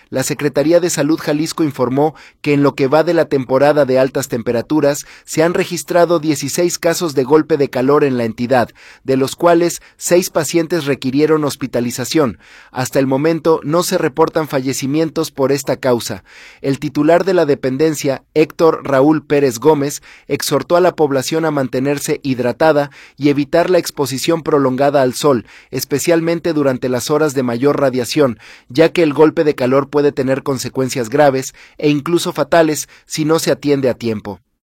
La Secretaría de Salud Jalisco informó que en lo que va de la temporada de altas temperaturas se han registrado 16 casos de golpe de calor en la entidad, de los cuales 6 pacientes requirieron hospitalización. Hasta el momento no se reportan fallecimientos por esta causa. El titular de la dependencia, Héctor Raúl Pérez Gómez, exhortó a la población a mantenerse hidratada y evitar la exposición prolongada al sol, especialmente durante las horas de mayor radiación, ya que el golpe de calor puede tener consecuencias graves e incluso fatales si no se atiende a tiempo.